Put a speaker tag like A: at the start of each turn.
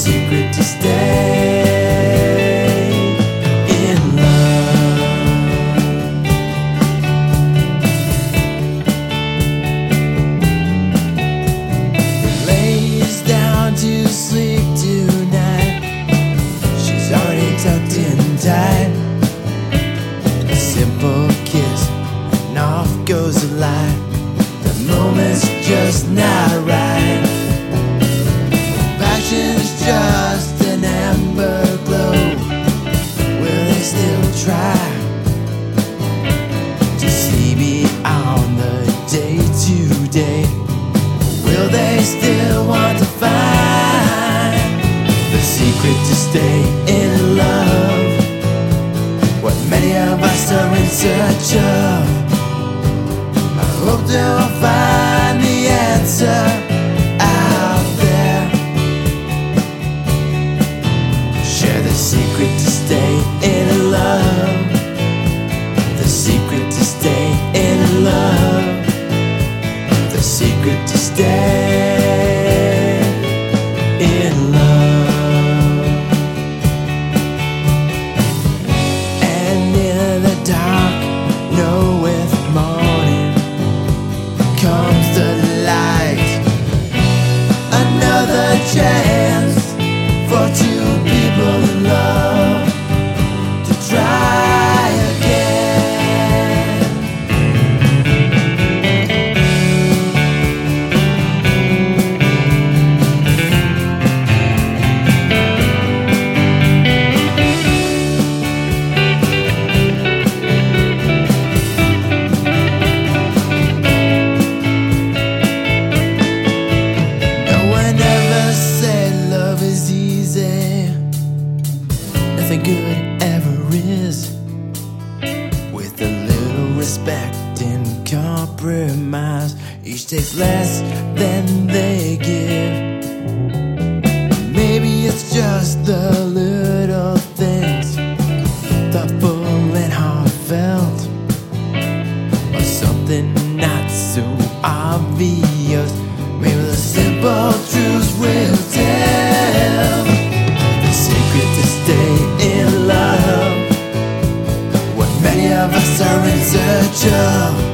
A: secret to stay in love. Lays down to sleep tonight. She's already tucked in tight. A simple kiss and off goes the light. The moment's just not right. Passion's just an amber glow. Will they still try to see beyond the day-to-day? Will they still want to find the secret to stay in love? What many of us are in search of. I hope they'll find the answer out there. Share the secret to stay in love. The secret to stay in love. The secret to stay in love. And in the dark, know with morning comes the light. Another chance for two people in love to try again. No one ever said love is easy. Nothing good ever is. With a little respect and compromise, each takes less than they give. Maybe it's just the little things, thoughtful and heartfelt, or something not so obvious. Maybe the simple truths will tell. The secret to stay in love. What many of us are in search of.